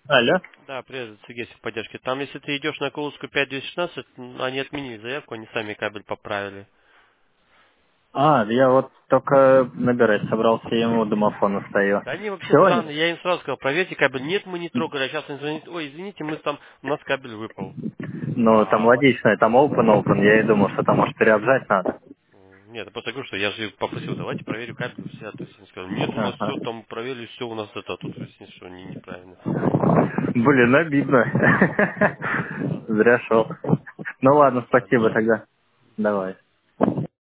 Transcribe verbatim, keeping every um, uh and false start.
Алло. Да, привет, Сергей, в поддержке. Там, если ты идешь на Куловскую пять двести шестнадцать, м, они отменили заявку, они сами кабель поправили. А, я вот только набирать собрался, я ему у домофона стою. Да они вообще Все? странные, я им сразу сказал, проверьте кабель. Нет, мы не трогали, а сейчас они звонят, ой, извините, мы там, у нас кабель выпал. Ну, там А, логично, там open open, я и думал, что там, может, переобжать надо. м, нет, я просто говорю, что я же попросил, давайте проверю кабель, все, то есть они сказали, нет, у нас Ага. все там проверили, все у нас это, тут выяснилось, что они неправильно. Блин, обидно. Ну, ладно, ладно. Зря шел. Ну ладно, Ладно, спасибо давай. тогда. Давай.